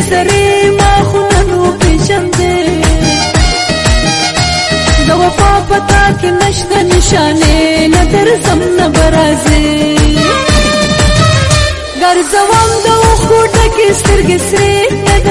سرې ما خو ننو پیژندې د وفا پتا کې نشته نشانې نه درځم نه برازې ګرځوم د اوښکو ډکې سترګې سرې